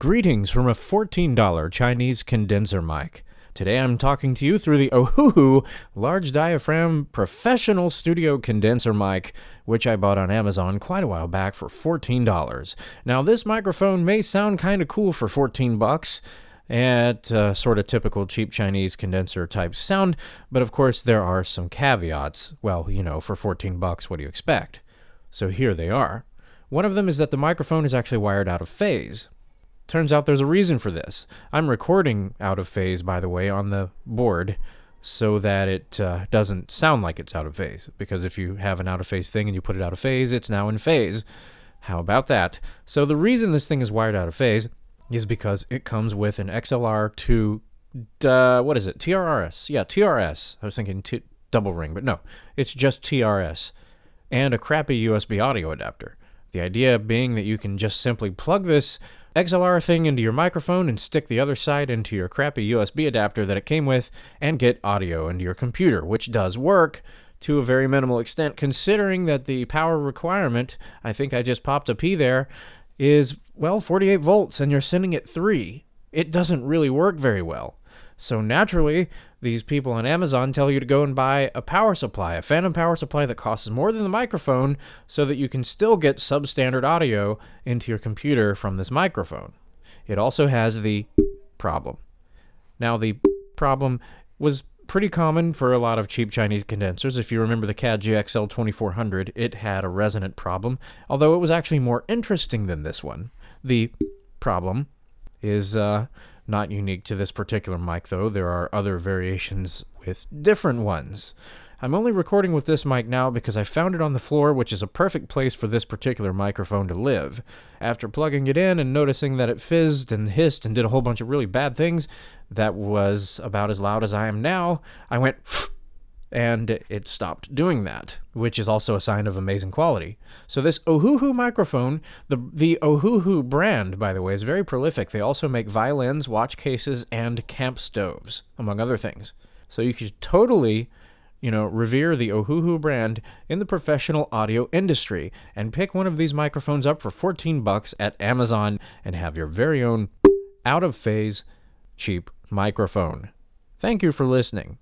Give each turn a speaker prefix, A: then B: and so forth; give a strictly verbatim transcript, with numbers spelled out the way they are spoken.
A: Greetings from a fourteen dollars Chinese condenser mic. Today I'm talking to you through the Ohuhu large diaphragm professional studio condenser mic, which I bought on Amazon quite a while back for fourteen dollars. Now this microphone may sound kind of cool for fourteen bucks at uh, sort of typical cheap Chinese condenser type sound, but of course there are some caveats. Well, you know, for fourteen bucks, what do you expect? So here they are. One of them is that the microphone is actually wired out of phase. Turns out there's a reason for this. I'm recording out of phase, by the way, on the board so that it uh, doesn't sound like it's out of phase. Because if you have an out of phase thing and you put it out of phase, it's now in phase. How about that? So the reason this thing is wired out of phase is because it comes with an X L R to, uh, what is it? T R R S. Yeah, T R S. I was thinking t- double ring, but no, it's just T R S. And a crappy U S B audio adapter. The idea being that you can just simply plug this X L R thing into your microphone and stick the other side into your crappy U S B adapter that it came with and get audio into your computer, which does work to a very minimal extent, considering that the power requirement, I think I just popped a P there, is, well, forty-eight volts, and you're sending it three. It doesn't really work very well. So naturally, these people on Amazon tell you to go and buy a power supply, a phantom power supply that costs more than the microphone so that you can still get substandard audio into your computer from this microphone. It also has the problem. Now, the problem was pretty common for a lot of cheap Chinese condensers. If you remember the C A D G X L twenty-four hundred, it had a resonant problem, although it was actually more interesting than this one. The problem is uh, not unique to this particular mic, though. There are other variations with different ones. I'm only recording with this mic now because I found it on the floor, which is a perfect place for this particular microphone to live. After plugging it in and noticing that it fizzed and hissed and did a whole bunch of really bad things that was about as loud as I am now, I went and it stopped doing that, which is also a sign of amazing quality. So this Ohuhu microphone, the the Ohuhu brand, by the way, is very prolific. They also make violins, watch cases, and camp stoves, among other things. So you could totally, you know, revere the Ohuhu brand in the professional audio industry and pick one of these microphones up for fourteen bucks at Amazon and have your very own out-of-phase cheap microphone. Thank you for listening.